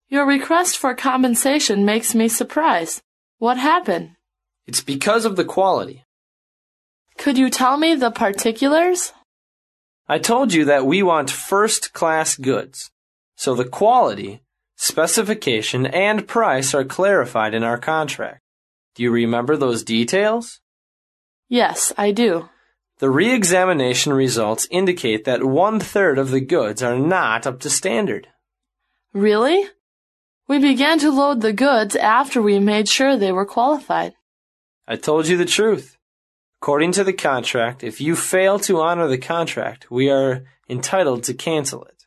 Your request for compensation makes me surprised. What happened? It's because of the quality. Could you tell me the particulars? I told you that we want first-class goods, so the quality, specification, and price are clarified in our contract. Do you remember those details? Yes, I do. The re-examination results indicate that 1/3 of the goods are not up to standard. Really? We began to load the goods after we made sure they were qualified. I told you the truth. According to the contract, if you fail to honor the contract, we are entitled to cancel it.